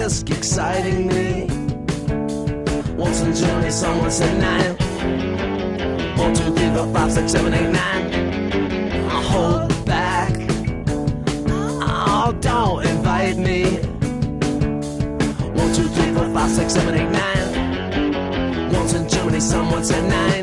just exciting me. Once in Germany, someone said 9. 1, 2, 3, 4, 5, 6, 7, 8, 9. I'll hold back. Oh, don't invite me. 1, 2, 3, 4, 5, 6, 7, 8, 9. Once in Germany, someone said 9.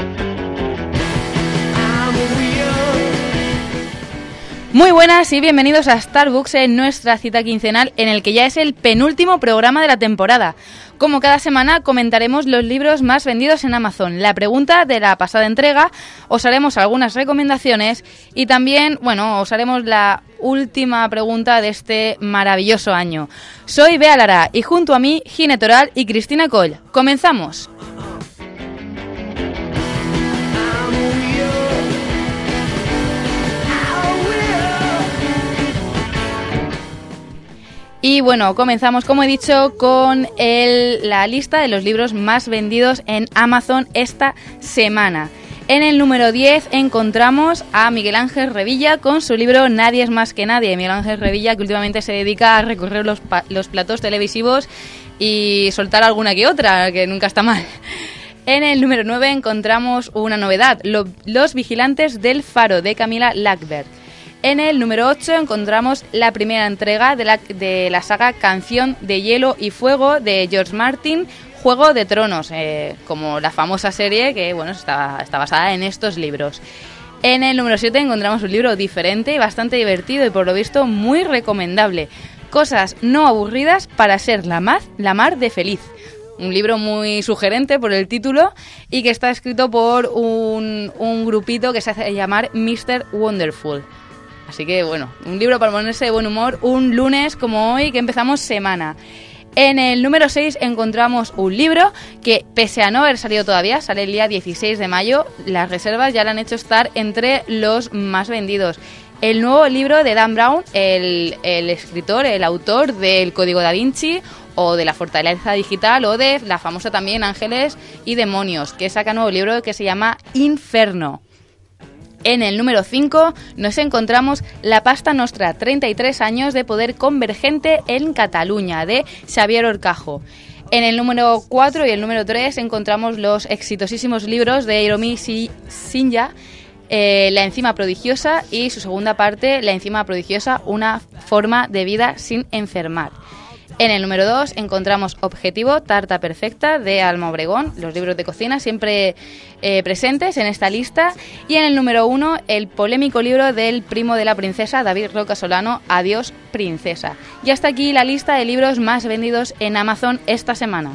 Muy buenas y bienvenidos a Starbooks, en nuestra cita quincenal en el que ya es el penúltimo programa de la temporada. Como cada semana comentaremos los libros más vendidos en Amazon, la pregunta de la pasada entrega, os haremos algunas recomendaciones y también, os haremos la última pregunta de este maravilloso año. Soy Bea Lara y junto a mí, Gine Toral y Cristina Coll. ¡Comenzamos! Y comenzamos, como he dicho, con la lista de los libros más vendidos en Amazon esta semana. En el número 10 encontramos a Miguel Ángel Revilla con su libro Nadie es más que nadie. Miguel Ángel Revilla, que últimamente se dedica a recorrer los platós televisivos y soltar alguna que otra, que nunca está mal. En el número 9 encontramos una novedad, Los vigilantes del faro, de Camila Lackberg. En el número 8 encontramos la primera entrega de la saga Canción de Hielo y Fuego de George Martin, Juego de Tronos, como la famosa serie que está basada en estos libros. En el número 7 encontramos un libro diferente, bastante divertido y por lo visto muy recomendable, Cosas no aburridas para ser la mar de feliz. Un libro muy sugerente por el título y que está escrito por un grupito que se hace llamar Mr. Wonderful. Así que un libro para ponerse de buen humor un lunes como hoy que empezamos semana. En el número 6 encontramos un libro que, pese a no haber salido todavía, sale el día 16 de mayo, las reservas ya le han hecho estar entre los más vendidos. El nuevo libro de Dan Brown, el escritor, el autor del Código Da Vinci o de la Fortaleza Digital o de la famosa también Ángeles y Demonios, que saca un nuevo libro que se llama Inferno. En el número 5 nos encontramos La Pasta Nostra, 33 años de poder convergente en Cataluña, de Xavier Horcajo. En el número 4 y el número 3 encontramos los exitosísimos libros de Hiromi Shinya, La enzima prodigiosa y su segunda parte, La enzima prodigiosa, una forma de vida sin enfermar. En el número 2 encontramos Objetivo, Tarta Perfecta, de Alma Obregón, los libros de cocina siempre presentes en esta lista. Y en el número 1, el polémico libro del primo de la princesa, David Roca Solano, Adiós, princesa. Y hasta aquí la lista de libros más vendidos en Amazon esta semana.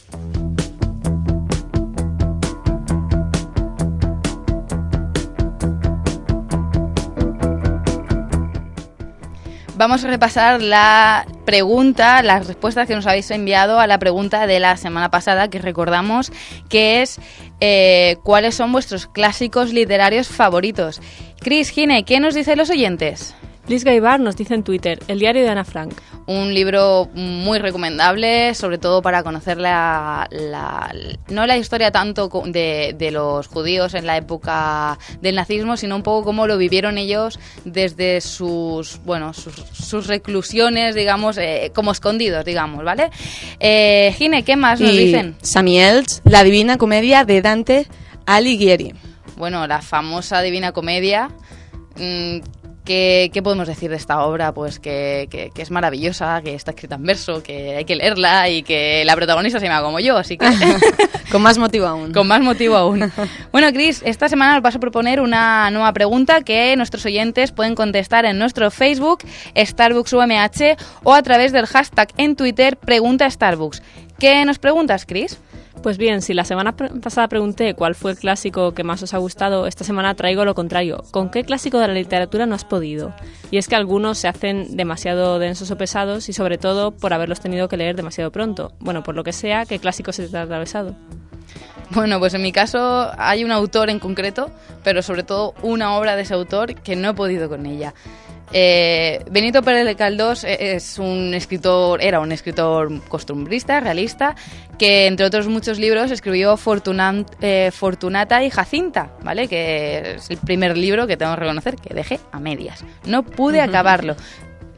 Vamos a repasar las respuestas que nos habéis enviado a la pregunta de la semana pasada, que recordamos que es ¿cuáles son vuestros clásicos literarios favoritos? Cris, Gine, ¿qué nos dicen los oyentes? Liz Gaibar nos dice en Twitter, El diario de Ana Frank. Un libro muy recomendable, sobre todo para conocer no la historia tanto de los judíos en la época del nazismo, sino un poco cómo lo vivieron ellos desde sus reclusiones, digamos, como escondidos, digamos, ¿vale? Gine, ¿qué más nos dicen? Samiels, La Divina Comedia de Dante Alighieri. Bueno, la famosa Divina Comedia. ¿Qué podemos decir de esta obra? Pues que es maravillosa, que está escrita en verso, que hay que leerla y que la protagonista se llama como yo, así que... Con más motivo aún. Con más motivo aún. Bueno, Cris, esta semana os vas a proponer una nueva pregunta que nuestros oyentes pueden contestar en nuestro Facebook, StarbucksUMH, o a través del hashtag en Twitter, Pregunta Starbucks. ¿Qué nos preguntas, Cris? Pues bien, si la semana pasada pregunté cuál fue el clásico que más os ha gustado, esta semana traigo lo contrario. ¿Con qué clásico de la literatura no has podido? Y es que algunos se hacen demasiado densos o pesados y sobre todo por haberlos tenido que leer demasiado pronto. Bueno, por lo que sea, ¿qué clásico se te ha atravesado? Bueno, pues en mi caso hay un autor en concreto, pero sobre todo una obra de ese autor que no he podido con ella. Benito Pérez de Caldós era un escritor costumbrista, realista, que entre otros muchos libros escribió Fortunata y Jacinta, ¿vale? Que es el primer libro que tengo que reconocer que dejé a medias. No pude acabarlo.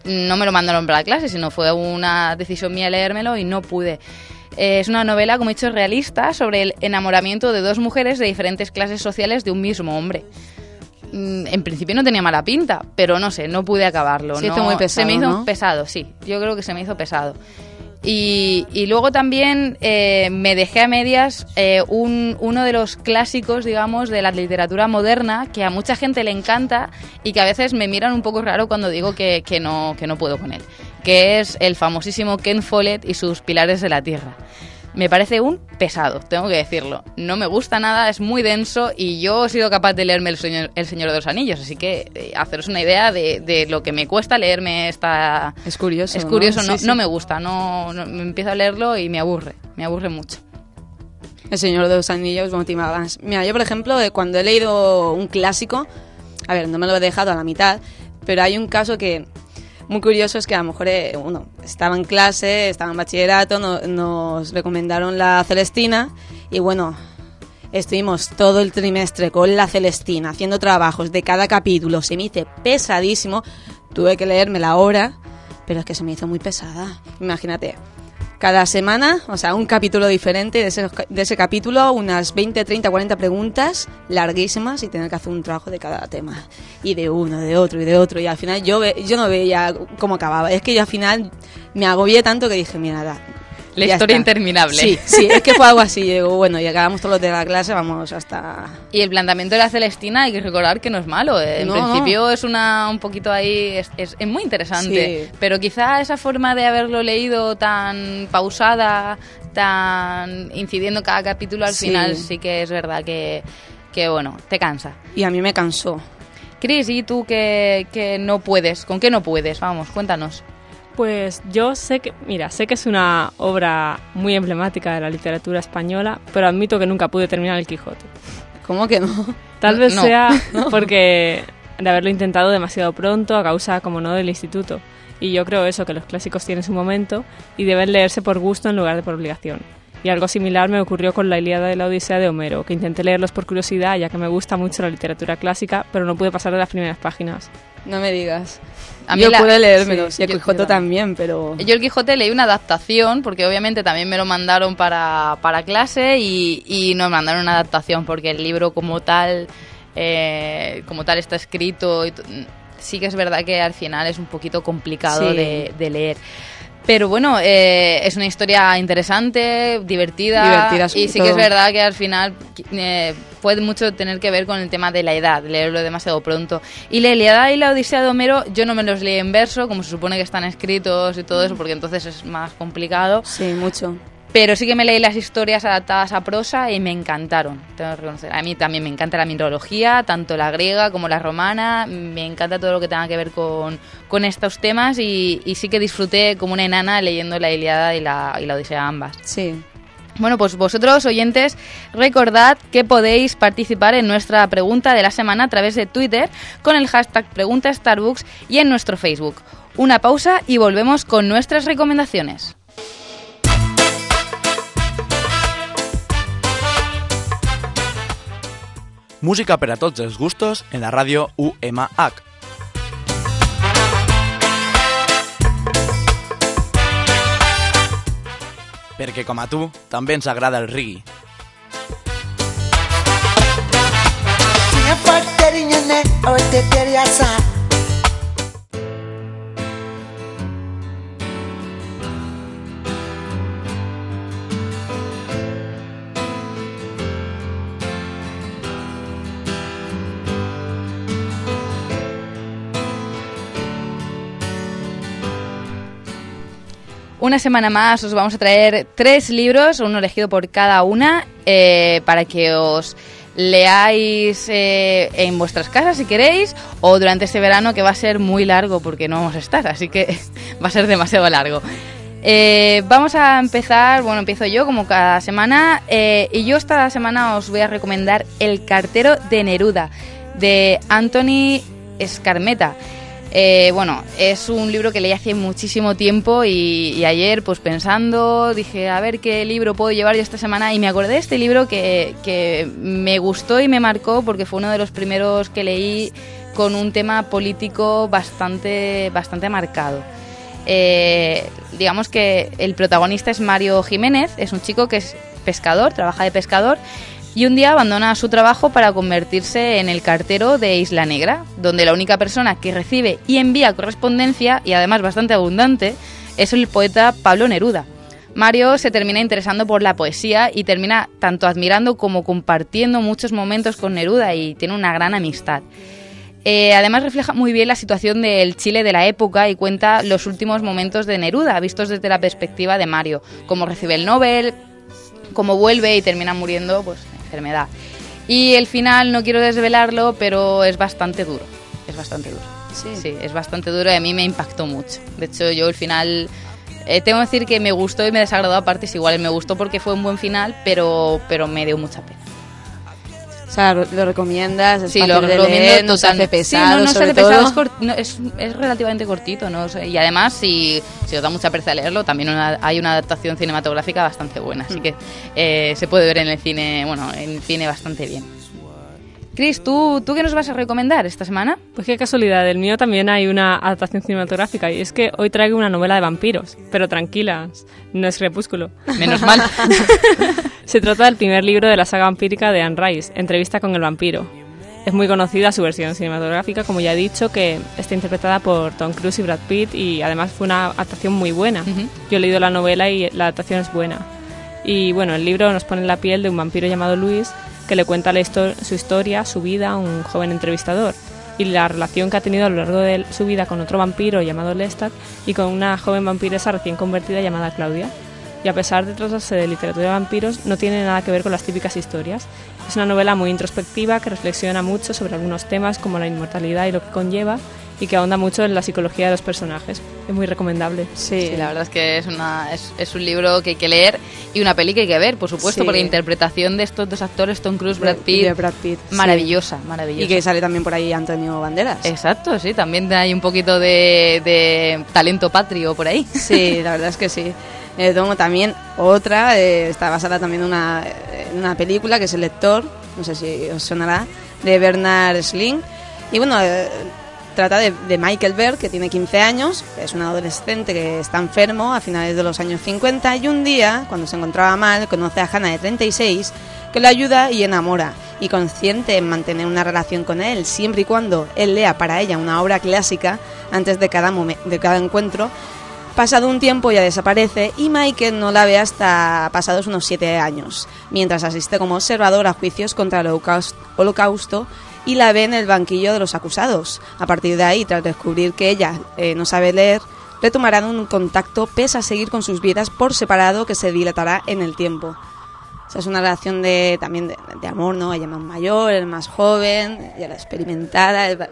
no me lo mandaron para la clase, sino fue una decisión mía leérmelo y no pude. Es una novela, como he dicho, realista sobre el enamoramiento de dos mujeres de diferentes clases sociales de un mismo hombre. En principio no tenía mala pinta, pero no sé, no pude acabarlo. Se hizo muy pesado, se me hizo ¿no? pesado, sí. Yo creo que se me hizo pesado. Y luego también me dejé a medias uno de los clásicos, digamos, de la literatura moderna, que a mucha gente le encanta y que a veces me miran un poco raro cuando digo que no puedo con él, que es el famosísimo Ken Follett y sus Pilares de la Tierra. Me parece un pesado, tengo que decirlo. No me gusta nada, es muy denso y yo he sido capaz de leerme El Señor de los Anillos, así que haceros una idea de lo que me cuesta leerme esta... Es curioso, Es curioso, ¿no? Sí, sí. No me gusta, no me empiezo a leerlo y me aburre mucho. El Señor de los Anillos, bueno, Tim Adams. Mira, yo por ejemplo, cuando he leído un clásico, a ver, no me lo he dejado a la mitad, pero hay un caso que... Muy curioso es que a lo mejor uno estaba en clase, estaba en bachillerato, nos recomendaron la Celestina y bueno, estuvimos todo el trimestre con la Celestina haciendo trabajos de cada capítulo, se me hizo pesadísimo, tuve que leérmela ahora, pero es que se me hizo muy pesada. Imagínate, cada semana, o sea, un capítulo diferente, de ese capítulo unas 20, 30, 40 preguntas larguísimas y tener que hacer un trabajo de cada tema. Y de uno, de otro y de otro. Y al final yo no veía cómo acababa. Es que yo al final me agobié tanto que dije, mira, La ya historia está. interminable. Sí, es que fue algo así. Y digo, bueno, y acabamos todos los de la clase, vamos hasta... Y el planteamiento de la Celestina hay que recordar que no es malo. En No, principio es un poquito ahí, es muy interesante. Sí. Pero quizá esa forma de haberlo leído tan pausada, tan incidiendo cada capítulo al Sí. final, sí que es verdad que bueno, te cansa. Y a mí me cansó. Cris, ¿y tú que no puedes? ¿Con qué no puedes? Vamos, cuéntanos. Pues yo sé que es una obra muy emblemática de la literatura española, pero admito que nunca pude terminar El Quijote. ¿Cómo que no? Tal vez No. sea porque de haberlo intentado demasiado pronto a causa, como no, del instituto. Y yo creo eso, que los clásicos tienen su momento y deben leerse por gusto en lugar de por obligación. Y algo similar me ocurrió con la Ilíada y la Odisea de Homero, que intenté leerlos por curiosidad, ya que me gusta mucho la literatura clásica, pero no pude pasar de las primeras páginas. No me digas. A mí Yo pude leérmelo, sí, y El yo Quijote también, pero... Yo El Quijote leí una adaptación, porque obviamente también me lo mandaron para clase y nos mandaron una adaptación, porque el libro como tal está escrito, sí que es verdad que al final es un poquito complicado Sí. de leer. Pero bueno, es una historia interesante, divertida sobre y sí que es todo. verdad que al final puede mucho tener que ver con el tema de la edad, leerlo demasiado pronto. Y la Ilíada y la Odisea de Homero yo no me los leí en verso, como se supone que están escritos y todo eso, porque entonces es más complicado. Sí, mucho. Pero sí que me leí las historias adaptadas a prosa y me encantaron, tengo que reconocer. A mí también me encanta la mitología, tanto la griega como la romana. Me encanta todo lo que tenga que ver con estos temas y sí que disfruté como una enana leyendo la Ilíada y la Odisea ambas. Sí. Bueno, pues vosotros, oyentes, recordad que podéis participar en nuestra pregunta de la semana a través de Twitter con el hashtag PreguntaStarBooks y en nuestro Facebook. Una pausa y volvemos con nuestras recomendaciones. Música per a tots els gustos en la ràdio UMH. Perquè com a tu, també ens agrada el reggae. Una semana más os vamos a traer 3 libros, uno elegido por cada una, para que os leáis en vuestras casas si queréis, o durante este verano que va a ser muy largo porque no vamos a estar, así que va a ser demasiado largo. Vamos a empezar, bueno, empiezo yo como cada semana, y yo esta semana os voy a recomendar El cartero de Neruda, de Anthony Scarmeta. Bueno, es un libro que leí hace muchísimo tiempo y ayer, pues pensando, dije, a ver qué libro puedo llevar yo esta semana, y me acordé de este libro que me gustó y me marcó porque fue uno de los primeros que leí con un tema político bastante marcado. Digamos que el protagonista es Mario Jiménez, es un chico que es pescador, trabaja de pescador, y un día abandona su trabajo para convertirse en el cartero de Isla Negra, donde la única persona que recibe y envía correspondencia, y además bastante abundante, es el poeta Pablo Neruda. Mario se termina interesando por la poesía y termina tanto admirando como compartiendo muchos momentos con Neruda, y tiene una gran amistad. Además refleja muy bien la situación del Chile de la época y cuenta los últimos momentos de Neruda, vistos desde la perspectiva de Mario, cómo recibe el Nobel, cómo vuelve y termina muriendo pues, de enfermedad. Y el final no quiero desvelarlo, pero es bastante duro. Es bastante duro. Sí, es bastante duro y a mí me impactó mucho. De hecho, yo el final... tengo que decir que me gustó y me desagradó a partes iguales. Me gustó porque fue un buen final, pero me dio mucha pena. O sea, ¿lo recomiendas? ¿Es sí, fácil lo de recomiendo leer? ¿No se hace pesado? Sí, no se hace todo? pesado, es relativamente cortito, ¿no? O sea, y además, si os da mucha pereza leerlo, también hay una adaptación cinematográfica bastante buena, así que se puede ver en el cine bastante bien. Chris, ¿tú qué nos vas a recomendar esta semana? Pues qué casualidad, del mío también hay una adaptación cinematográfica, y es que hoy traigo una novela de vampiros, pero tranquilas, no es Crepúsculo. Menos mal. Se trata del primer libro de la saga vampírica de Anne Rice, Entrevista con el vampiro. Es muy conocida su versión cinematográfica, como ya he dicho, que está interpretada por Tom Cruise y Brad Pitt, y además fue una adaptación muy buena. Uh-huh. Yo he leído la novela y la adaptación es buena. Y bueno, el libro nos pone en la piel de un vampiro llamado Luis, que le cuenta su historia, su vida a un joven entrevistador, y la relación que ha tenido a lo largo de su vida con otro vampiro llamado Lestat y con una joven vampiresa recién convertida llamada Claudia. Y a pesar de tratarse de literatura de vampiros, no tiene nada que ver con las típicas historias. Es una novela muy introspectiva que reflexiona mucho sobre algunos temas como la inmortalidad y lo que conlleva, y que ahonda mucho en la psicología de los personajes. Es muy recomendable. Sí, la verdad es que es un libro que hay que leer y una peli que hay que ver, por supuesto, porque la interpretación de estos dos actores, Tom Cruise, Brad Pitt, maravillosa, maravillosa. Y que sale también por ahí Antonio Banderas. Exacto, sí, también hay un poquito de talento patrio por ahí. Sí, la verdad es que sí. Tengo también otra, está basada también en una película que es El Lector, no sé si os sonará, de Bernard Sling. Y bueno, trata de Michael Berg, que tiene 15 años, es un adolescente que está enfermo a finales de los años 50, y un día, cuando se encontraba mal, conoce a Hannah de 36, que lo ayuda y enamora, y consciente en mantener una relación con él, siempre y cuando él lea para ella una obra clásica antes de cada encuentro. Pasado un tiempo ya desaparece y Michael no la ve hasta pasados unos 7 años, mientras asiste como observador a juicios contra el Holocausto y la ve en el banquillo de los acusados. A partir de ahí, tras descubrir que ella no sabe leer, retomarán un contacto pese a seguir con sus vidas por separado que se dilatará en el tiempo. O sea, es una relación también de amor, ¿no? Ella más mayor, él más joven, ella la experimentada.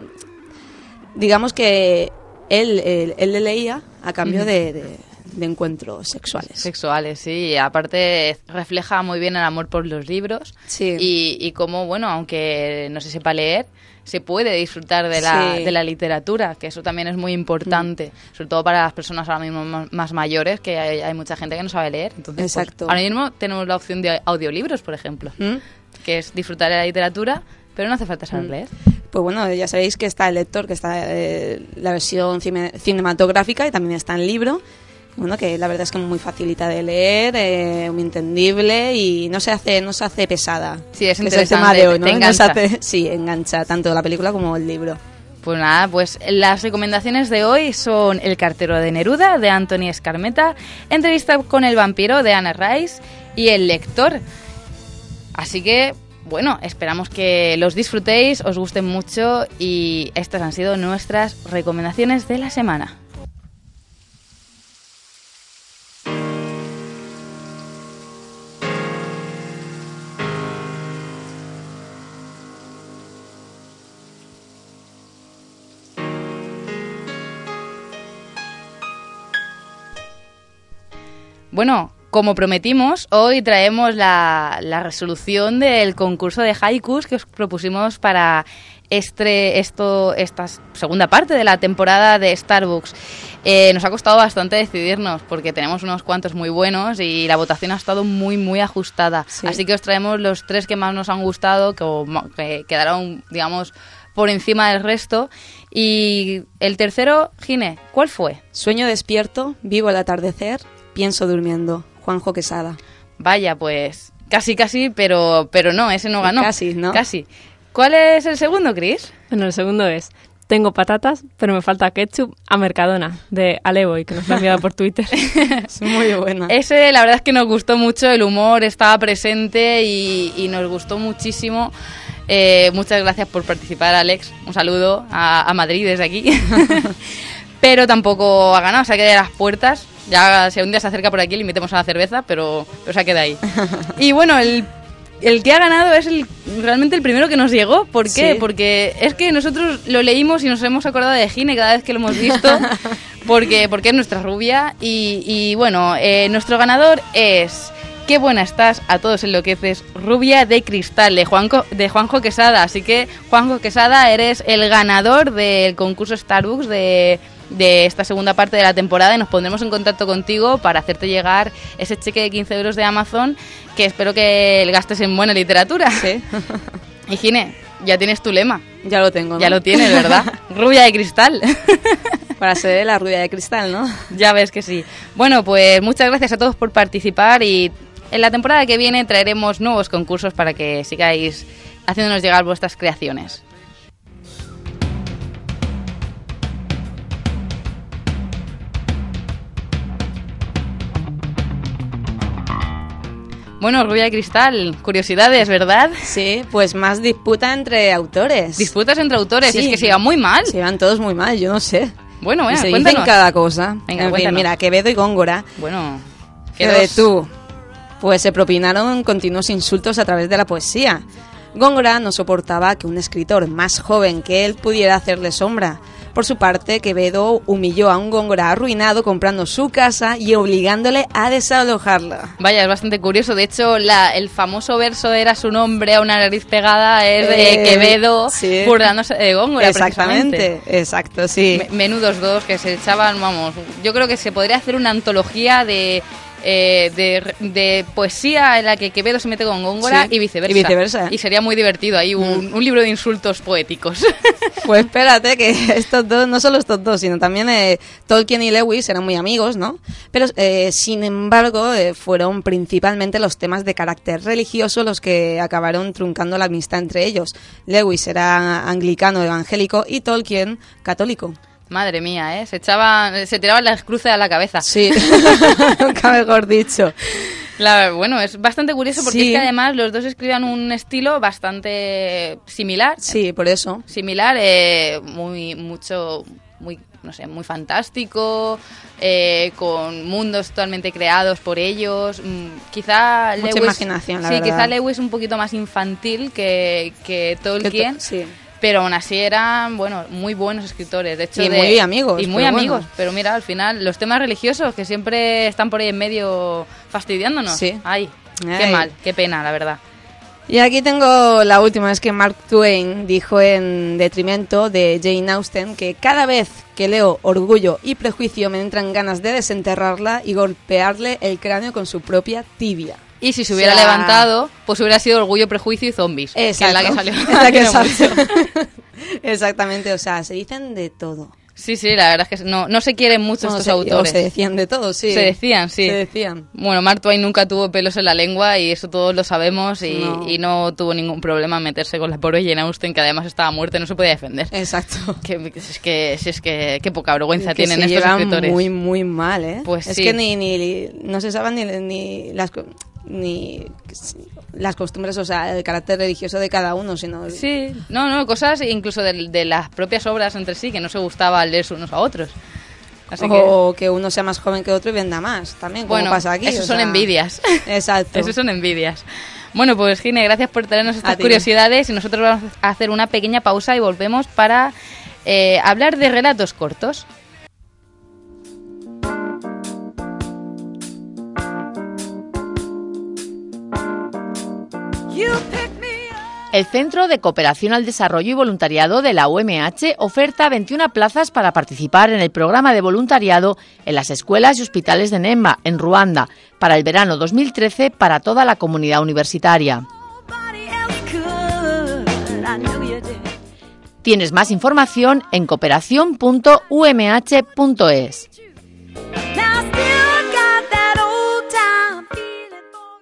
Digamos que él le leía a cambio de encuentros sexuales. Sexuales, sí. Aparte refleja muy bien el amor por los libros. Sí. Y cómo, bueno, aunque no se sepa leer, se puede disfrutar de la literatura, que eso también es muy importante, sobre todo para las personas ahora mismo más mayores, que hay mucha gente que no sabe leer. Entonces, exacto. Pues, ahora mismo tenemos la opción de audiolibros, por ejemplo, que es disfrutar de la literatura, pero no hace falta saber leer. Pues bueno, ya sabéis que está El Lector, que está la versión cinematográfica, y también está en libro. Bueno, que la verdad es que es muy facilita de leer, muy entendible y no se hace pesada. Sí, es interesante. Es el tema de hoy, ¿no? Engancha. Sí, engancha tanto la película como el libro. Pues nada, pues las recomendaciones de hoy son El cartero de Neruda, de Anthony Escarmeta, Entrevista con el vampiro, de Anne Rice, y El lector. Así que, bueno, esperamos que los disfrutéis, os gusten mucho, y estas han sido nuestras recomendaciones de la semana. Bueno, como prometimos, hoy traemos la resolución del concurso de haikus que os propusimos para esta segunda parte de la temporada de Starbucks. Nos ha costado bastante decidirnos porque tenemos unos cuantos muy buenos y la votación ha estado muy, muy ajustada. Sí. Así que os traemos los 3 que más nos han gustado, que quedaron, digamos, por encima del resto. Y el tercero, Gine, ¿cuál fue? Sueño despierto, vivo el atardecer, pienso durmiendo. Juanjo Quesada. Vaya, pues casi, pero no, ese no ganó. Casi, ¿no? Casi. ¿Cuál es el segundo, Chris? Bueno, el segundo es Tengo patatas, pero me falta ketchup a Mercadona, de Aleboy, que nos lo ha enviado por Twitter. Es muy buena. Ese, la verdad es que nos gustó mucho, el humor estaba presente y nos gustó muchísimo. Muchas gracias por participar, Alex. Un saludo a Madrid desde aquí. Pero tampoco ha ganado, se ha quedado a las puertas. Ya si un día se acerca por aquí le invitemos a la cerveza, pero se queda ahí. Y bueno, el que ha ganado es realmente el primero que nos llegó. ¿Por qué? Sí. Porque es que nosotros lo leímos y nos hemos acordado de Gine cada vez que lo hemos visto, porque es nuestra rubia. Y bueno, nuestro ganador es Qué buena estás, a todos enloqueces, rubia de cristal, de Juanjo Quesada. Así que, Juanjo Quesada, eres el ganador del concurso Starbucks de esta segunda parte de la temporada, y nos pondremos en contacto contigo para hacerte llegar ese cheque de 15 euros de Amazon, que espero que el gastes en buena literatura. Sí. Y Gine, ya tienes tu lema. Ya lo tengo, ¿no? Ya lo tienes, ¿verdad? Rubia de cristal. Para ser la rubia de cristal, ¿no? Ya ves que sí. Bueno, pues muchas gracias a todos por participar, y en la temporada que viene traeremos nuevos concursos para que sigáis haciéndonos llegar vuestras creaciones. Bueno, Rubia de Cristal, curiosidades, ¿verdad? Sí, pues más disputa entre autores. Disputas entre autores, Sí. Es que se iban muy mal. Se van todos muy mal, yo no sé. Bueno, Y se cuéntanos. dicen cada cosa. Venga, en fin, cuéntanos. mira, Quevedo y Góngora, Bueno, que de tú, pues se propinaron continuos insultos a través de la poesía. Góngora no soportaba que un escritor más joven que él pudiera hacerle sombra. Por su parte, Quevedo humilló a un Góngora arruinado comprando su casa y obligándole a desalojarla. Vaya, es bastante curioso. De hecho, el famoso verso Era su nombre a una nariz pegada es de Quevedo, sí. burlándose de Góngora. Exactamente, precisamente. exacto, sí. Menudos dos que se echaban, vamos. Yo creo que se podría hacer una antología de poesía en la que Quevedo se mete con Góngora, Sí, y viceversa. y viceversa. Y sería muy divertido ahí un libro de insultos poéticos. Pues espérate que estos dos, no solo estos dos, sino también Tolkien y Lewis eran muy amigos, ¿no? Pero sin embargo fueron principalmente los temas de carácter religioso los que acabaron truncando la amistad entre ellos. Lewis era anglicano evangélico y Tolkien católico. Madre mía, se tiraban las cruces a la cabeza. Sí, nunca mejor dicho. Bueno, es bastante curioso porque Sí. es que además los dos escribían un estilo bastante similar. Sí, por eso. Similar, muy muy fantástico, con mundos totalmente creados por ellos. Quizá Mucha Lewis, imaginación, la sí, verdad. quizá Lewis un poquito más infantil que Tolkien. Sí. Pero aún así eran, muy buenos escritores. De hecho, Y muy amigos, Y muy pero amigos. bueno. Pero mira, al final, los temas religiosos que siempre están por ahí en medio fastidiándonos. Sí. Ay, qué Ay. mal, qué pena, la verdad. Y aquí tengo la última, es que Mark Twain dijo en detrimento de Jane Austen que cada vez que leo Orgullo y Prejuicio me entran ganas de desenterrarla y golpearle el cráneo con su propia tibia. Y si se hubiera O sea, levantado, pues hubiera sido Orgullo, Prejuicio y Zombies. Que es la que salió. Es la que Tiene salió. mucho. Exactamente, o sea, se dicen de todo. Sí, la verdad es que no se quieren mucho estos autores. O se decían de todo, sí. Se decían, sí. Se decían. Bueno, Mark Twain nunca tuvo pelos en la lengua y eso todos lo sabemos, y no tuvo ningún problema en meterse con la pobre Jane Austen, que además estaba muerta y no se podía defender. Exacto. Qué poca vergüenza Que tienen se estos llevan escritores. muy, muy mal, ¿eh? Pues es sí. que no se saben ni las costumbres, o sea, el carácter religioso de cada uno, sino... Sí, cosas incluso de las propias obras entre sí, que no se gustaba leerse unos a otros. Así o que uno sea más joven que otro y venda más, también, como pasa aquí. Esos o son sea, envidias. Exacto. Esos son envidias. Bueno, pues Gine, gracias por traernos estas A ti. curiosidades, y nosotros vamos a hacer una pequeña pausa y volvemos para hablar de relatos cortos. El Centro de Cooperación al Desarrollo y Voluntariado de la UMH oferta 21 plazas para participar en el programa de voluntariado en las escuelas y hospitales de Nemba, en Ruanda, para el verano 2013 para toda la comunidad universitaria. Tienes más información en cooperación.umh.es. Now I still got that old time feeling for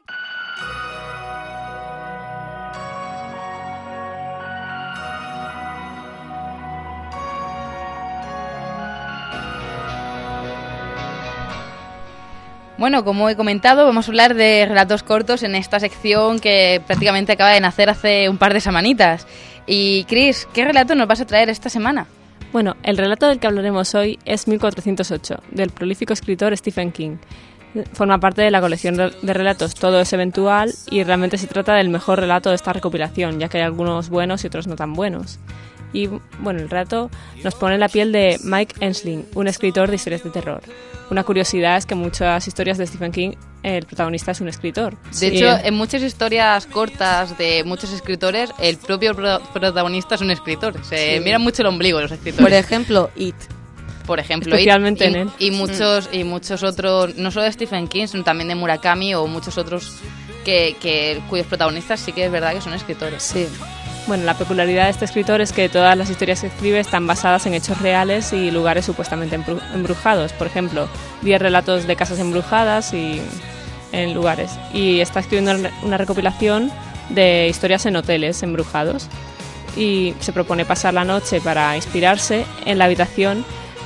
Bueno, como he comentado, vamos a hablar de relatos cortos en esta sección que prácticamente acaba de nacer hace un par de semanitas. Y Chris, ¿qué relato nos vas a traer esta semana? Bueno, el relato del que hablaremos hoy es 1408, del prolífico escritor Stephen King. Forma parte de la colección de relatos Todo es eventual y realmente se trata del mejor relato de esta recopilación, ya que hay algunos buenos y otros no tan buenos. Y bueno, el relato nos pone en la piel de Mike Ensling, un escritor de historias de terror. Una curiosidad es que en muchas historias de Stephen King el protagonista es un escritor. De hecho, en muchas historias cortas de muchos escritores, el propio protagonista es un escritor. Se miran mucho el ombligo los escritores. Por ejemplo, It. Por ejemplo, especialmente en él. Y muchos otros, no solo de Stephen King, sino también de Murakami o muchos otros cuyos protagonistas sí que es verdad que son escritores. Sí. Bueno, la peculiaridad de este escritor es que todas las historias que escribe están basadas en hechos reales y lugares supuestamente embrujados. Por ejemplo, 10 relatos de casas embrujadas y en lugares. Y está escribiendo una recopilación de historias en hoteles embrujados. Y se propone pasar la noche para inspirarse en la habitación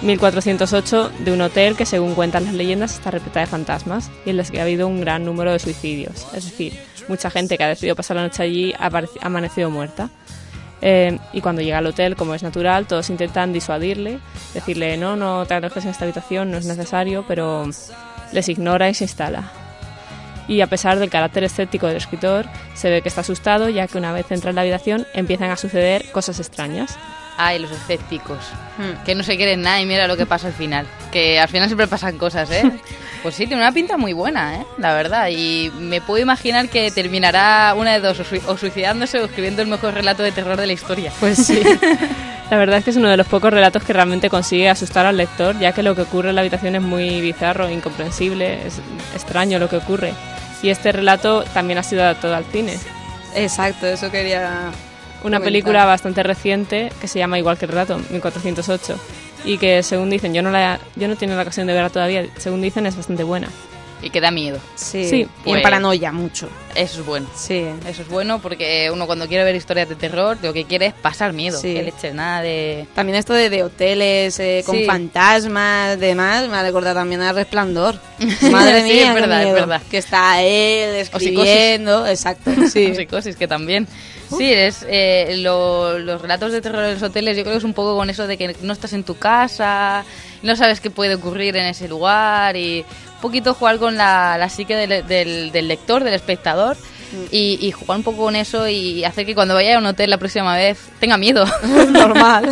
1408 de un hotel que, según cuentan las leyendas, está repleta de fantasmas y en las que ha habido un gran número de suicidios. Es decir, mucha gente que ha decidido pasar la noche allí ha amanecido muerta. Y cuando llega al hotel, como es natural, todos intentan disuadirle, decirle no te alojes en esta habitación, no es necesario, pero les ignora y se instala. Y a pesar del carácter escéptico del escritor, se ve que está asustado, ya que una vez entra en la habitación empiezan a suceder cosas extrañas. Ay, los escépticos, que no se quieren nada y mira lo que pasa al final. Que al final siempre pasan cosas, ¿eh? Pues sí, tiene una pinta muy buena, ¿eh? La verdad. Y me puedo imaginar que terminará una de dos, o suicidándose o escribiendo el mejor relato de terror de la historia. Pues sí. La verdad es que es uno de los pocos relatos que realmente consigue asustar al lector, ya que lo que ocurre en la habitación es muy bizarro, incomprensible, es extraño lo que ocurre. Y este relato también ha sido adaptado al cine. Exacto, eso quería... Una película bastante reciente que se llama igual que el relato, 1408, y que según dicen, yo no he tenido la ocasión de verla todavía, según dicen es bastante buena. Y que da miedo. Sí, pues, y en paranoia mucho. Eso es bueno. Sí. Eso es bueno porque uno cuando quiere ver historias de terror lo que quiere es pasar miedo. Sí. Que leche, nada de... También esto de hoteles con fantasmas, demás, me ha recordado también a Resplandor. Madre mía, sí, es verdad, miedo. es verdad. Que está él escribiendo, exacto. Sí. O psicosis, que también. Sí, los relatos de terror en los hoteles, yo creo que es un poco con eso de que no estás en tu casa, no sabes qué puede ocurrir en ese lugar y un poquito jugar con la psique del lector, del espectador y jugar un poco con eso y hacer que cuando vaya a un hotel la próxima vez tenga miedo. Normal.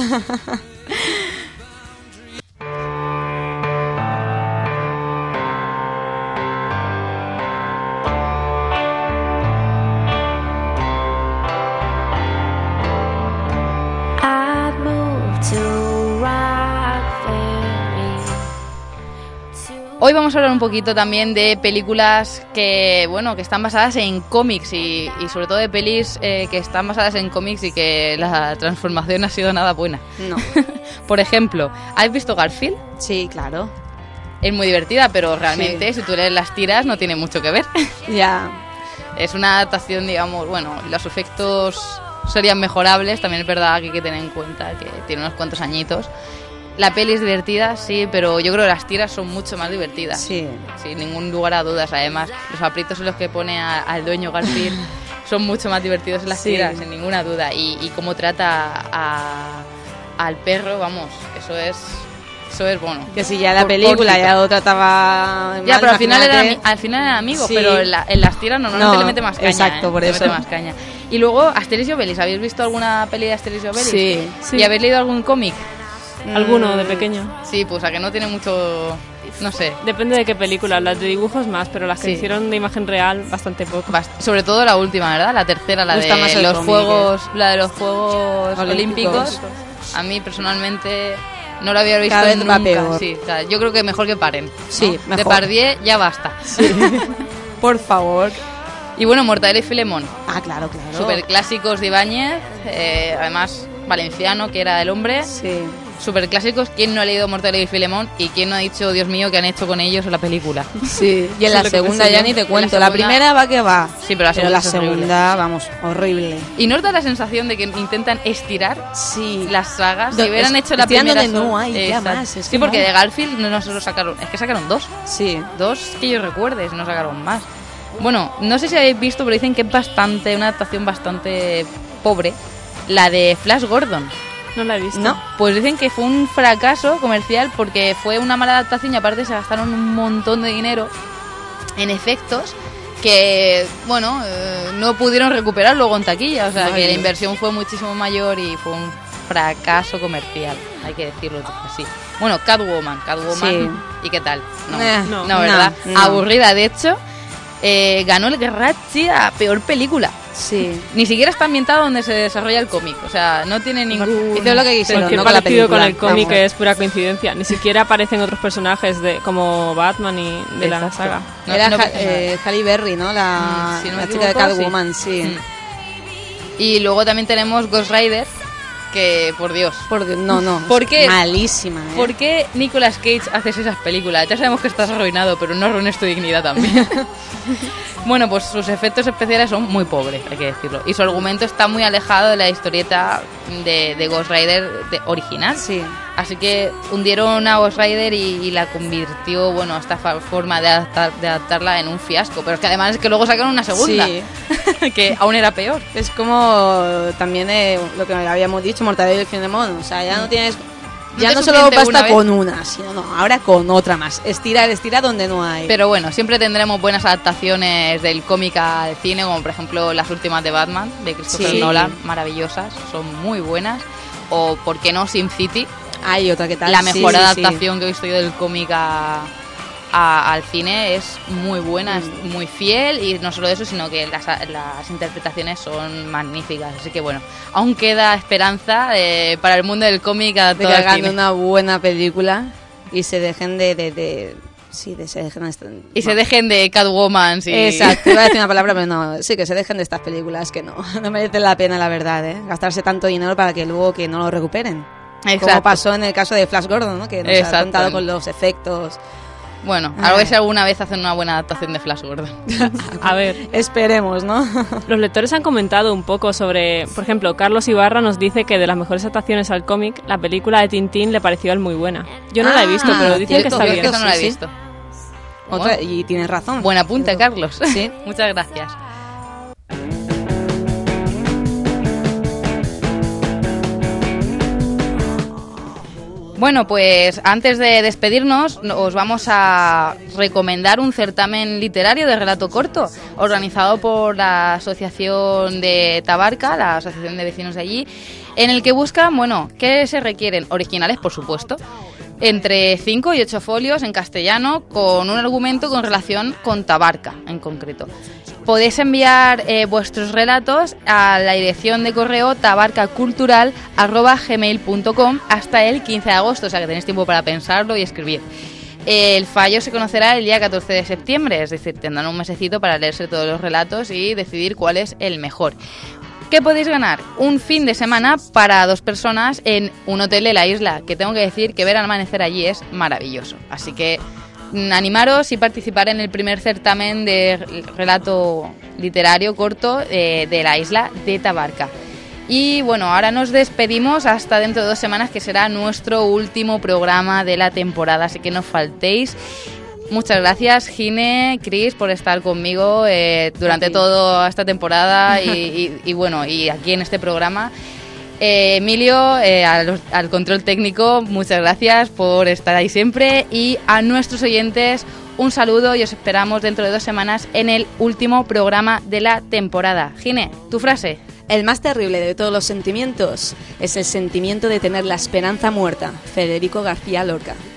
Hoy vamos a hablar un poquito también de películas que están basadas en cómics y sobre todo de pelis que están basadas en cómics y que la transformación ha sido nada buena. No. Por ejemplo, ¿has visto Garfield? Sí, claro. Es muy divertida, pero realmente si tú lees las tiras no tiene mucho que ver. Ya. Es una adaptación, digamos, los efectos serían mejorables, también es verdad que hay que tener en cuenta que tiene unos cuantos añitos. La peli es divertida, sí, pero yo creo que las tiras son mucho más divertidas. Sí. Sin ningún lugar a dudas. Además, los aprietos en los que pone al dueño Garfield son mucho más divertidos en las tiras, sin ninguna duda. Y cómo trata al perro, vamos, eso es bueno. Que si ya la película ya lo trataba mal, ya, pero al final era amigo, pero en las tiras normalmente le mete más caña. Exacto, por eso. Le mete más caña. Y luego, Asterix y Obelix, ¿habéis visto alguna peli de Asterix y Obelix? Sí. ¿Y habéis leído algún cómic? Alguno de pequeño. Sí, pues a que no tiene mucho... No sé. Depende de qué película. Las de dibujos más, pero las que hicieron de imagen real bastante poco. Sobre todo la última, ¿verdad? La tercera, la de los Juegos Olímpicos. A mí personalmente no lo había visto cada vez nunca. Va peor. Sí, o sea, yo creo que mejor que paren, ¿no? Sí, mejor. Depardieu ya basta. Sí. Por favor. Y bueno, Mortadelo y Filemón, Ah, claro. super clásicos de Ibáñez, además valenciano, que era el hombre. Sí. Super clásicos. ¿Quién no ha leído Mortadelo y Filemón? ¿Y quién no ha dicho, Dios mío, qué han hecho con ellos en la película? Sí, y en la Eso es lo que segunda pensé ya yo. ni te En la cuento. La segunda- primera va que va. Sí, pero la segunda es horrible. vamos, horrible. ¿Y no os da la sensación de que intentan estirar Sí. las sagas? Si Do- hubieran es- hecho la estiran primera... donde no hay ya Exacto. más, es Sí, que porque no. de Garfield no solo sacaron... Es que sacaron 2. Sí. 2 que yo recuerde, no sacaron más. Bueno, no sé si habéis visto, pero dicen que es bastante... Una adaptación bastante pobre. La de Flash Gordon. No la he visto. ¿No? Pues dicen que fue un fracaso comercial porque fue una mala adaptación y aparte se gastaron un montón de dinero en efectos que, bueno, no pudieron recuperar luego en taquilla. O sea, Ay, que la Dios. inversión fue muchísimo mayor y fue un fracaso comercial, hay que decirlo así. Bueno, Catwoman. Sí. ¿Y qué tal? No. No, ¿verdad? no. Aburrida, de hecho. Ganó el Gerachi a peor película. Sí. Ni siquiera está ambientado donde se desarrolla el cómic. O sea, no tiene ningún... Hizo lo que quisieron, Cualquier no con la parecido con película. el cómic Vamos. es pura coincidencia. Ni siquiera aparecen otros personajes como Batman y de la Exacto. saga. No- Era no pasa nada. Halle Berry, ¿no? La, Si no me la chica de equivoco, Catwoman, sí. Mm. Y luego también tenemos Ghost Rider, que, por Dios, Porque, no. ¿Por qué? Malísima, ¿eh? ¿por qué Nicolas Cage haces esas películas? Ya sabemos que estás arruinado, pero no arruines tu dignidad también. Bueno, pues sus efectos especiales son muy pobres, hay que decirlo. Y su argumento está muy alejado de la historieta de Ghost Rider original. Sí. Así que hundieron a Ghost Rider y la convirtió, bueno, esta forma de adaptarla en un fiasco. Pero es que además es que luego sacaron una segunda, Sí. que aún era peor. Es como también lo que habíamos dicho, Mortadelo y Filemón. O sea, ya no tienes... No Ya te no solo suficiente basta una vez. con una, sino ahora con otra más. Estira donde no hay. Pero bueno, siempre tendremos buenas adaptaciones del cómic al cine, como por ejemplo las últimas de Batman, de Christopher Sí. Nolan, maravillosas, son muy buenas. O, ¿por qué no, Sin City? Hay otra que tal. La mejor Sí, sí, adaptación que he visto yo del cómic al cine, es muy buena, es muy fiel, y no solo eso, sino que las interpretaciones son magníficas. Así que bueno, aún queda esperanza para el mundo del cómic de adaptado que al hagan cine. una buena película y se dejen Y se dejen de Catwoman. Sí. Exacto, iba a decir una palabra, pero no, sí, que se dejen de estas películas que no merecen la pena, la verdad, ¿eh? Gastarse tanto dinero para que luego que no lo recuperen. Exacto. Como pasó en el caso de Flash Gordon, ¿no? Que nos ha Exacto. contado con los efectos. Bueno, a ver si alguna vez hacen una buena adaptación de Flash Gordon. A ver, Esperemos, ¿no? los lectores han comentado un poco sobre... Por ejemplo, Carlos Ibarra nos dice que de las mejores adaptaciones al cómic, la película de Tintín le pareció a él muy buena. Yo no la he visto, pero dicen que cierto, está Yo bien. esa no la he Sí, sí. visto. Otra, Bueno, y tienes razón. buen apunte, Carlos. Sí. Muchas gracias. Bueno, pues antes de despedirnos, os vamos a recomendar un certamen literario de relato corto organizado por la Asociación de Tabarca, la Asociación de Vecinos de allí, en el que buscan, bueno, ¿qué se requieren? Originales, por supuesto, entre 5 y 8 folios en castellano con un argumento con relación con Tabarca en concreto. Podéis enviar vuestros relatos a la dirección de correo tabarcacultural@gmail.com hasta el 15 de agosto, o sea que tenéis tiempo para pensarlo y escribir. El fallo se conocerá el día 14 de septiembre, es decir, tendrán un mesecito para leerse todos los relatos y decidir cuál es el mejor. ¿Qué podéis ganar? Un fin de semana para 2 personas en un hotel de la isla, que tengo que decir que ver al amanecer allí es maravilloso. Así que animaros y participar en el primer certamen de relato literario corto de la isla de Tabarca. Y bueno, ahora nos despedimos hasta dentro de 2 semanas, que será nuestro último programa de la temporada, así que no faltéis. Muchas gracias, Gine, Cris, por estar conmigo durante toda esta temporada y bueno, y aquí en este programa. Emilio, al control técnico, muchas gracias por estar ahí siempre, y a nuestros oyentes un saludo y os esperamos dentro de 2 semanas en el último programa de la temporada. Gine, tu frase. El más terrible de todos los sentimientos es el sentimiento de tener la esperanza muerta. Federico García Lorca.